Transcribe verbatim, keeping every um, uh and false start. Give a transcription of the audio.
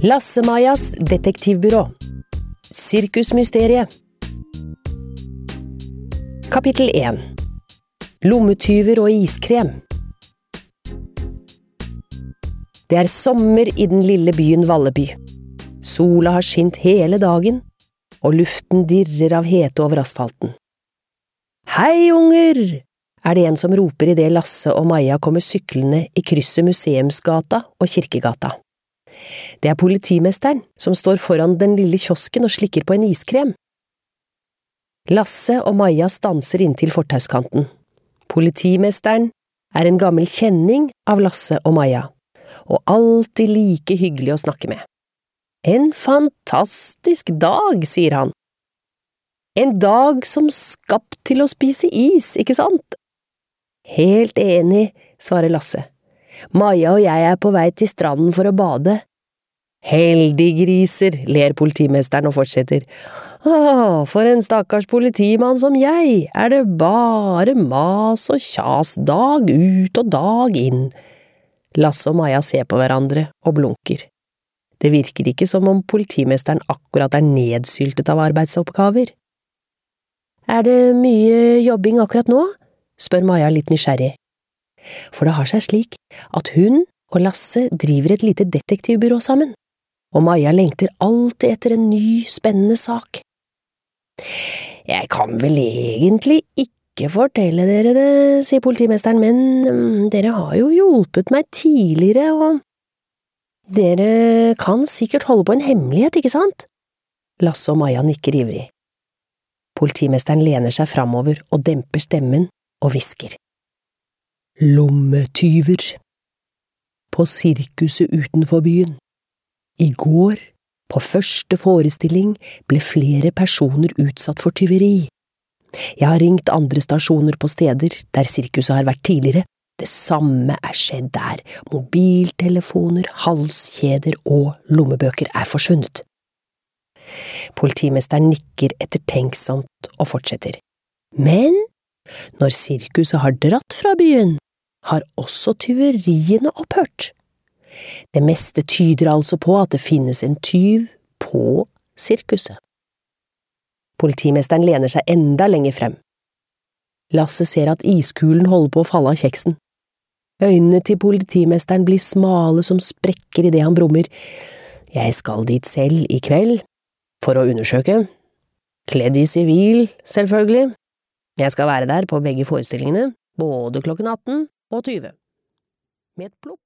Lasse-Majas detektivbyrå. Sirkusmysteriet. Kapittel én. Lommetyver og iskrem. Det er sommer i den lille byen Valleby. Sola har skint hele dagen, og luften dirrer av hete over asfalten. «Hei, unger!» er det en som roper i det Lasse og Maja kommer syklende i krysset Museumsgata og Kirkegata. Det er politimesteren som står foran den lille kiosken og slikker på en iskrem. Lasse og Maja stanser inntil fortauskanten. Politimesteren er en gammel kjenning av Lasse og Maja, og alltid like hyggelig å snakke med. «En fantastisk dag», sier han. «En dag som skapt til å spise is, ikke sant?» «Helt enig», svarer Lasse. «Maja og jeg er på vei til stranden for å bade.» «Heldiggriser», ler politimesteren og fortsetter. «Åh, for en stakkars politimann som jeg, er det bare mas og kjas dag ut og dag inn.» Lasse og Maja ser på hverandre og blunker. Det virker ikke som om politimesteren akkurat er nedsyltet av arbeidsoppgaver. «Er det mye jobbing akkurat nå?» spør Maja litt nysgjerrig. For det har seg slik at hun og Lasse driver et lite detektivbyrå sammen, og Maja lengter alltid etter en ny, spennende sak. «Jeg kan vel egentlig ikke fortelle dere det», sier politimesteren, «men um, dere har jo hjulpet meg tidligere, og dere kan sikkert holde på en hemmelighet, ikke sant?» Lasse og Maja nikker ivrig. Politimesteren lener seg framover og demper stemmen og hvisker. Lommetyver. På sirkuset utenfor byen. I går, på første forestilling, ble flere personer utsatt for tyveri. Jeg har ringt andre stasjoner på steder der sirkuset har vært tidligere. Det samme er skjedd der. Mobiltelefoner, halskjeder og lommebøker er forsvunnet. Politimesteren nikker ettertenksomt og fortsetter. Men når sirkuset har dratt fra byen, har også tyveriene opphørt. Det meste tyder altså på at det finnes en tyv på sirkuset. Politimesteren lener seg enda lenger frem. Lasse ser at iskulen holder på å falle av kjeksen. Øynene til politimesteren blir smale som sprekker i det han brummer. Jeg skal dit selv i kveld, for å undersøke. Kledd i sivil, selvfølgelig. Jeg skal være der på begge forestillingene, både klokken atten og tyve. Med et plopp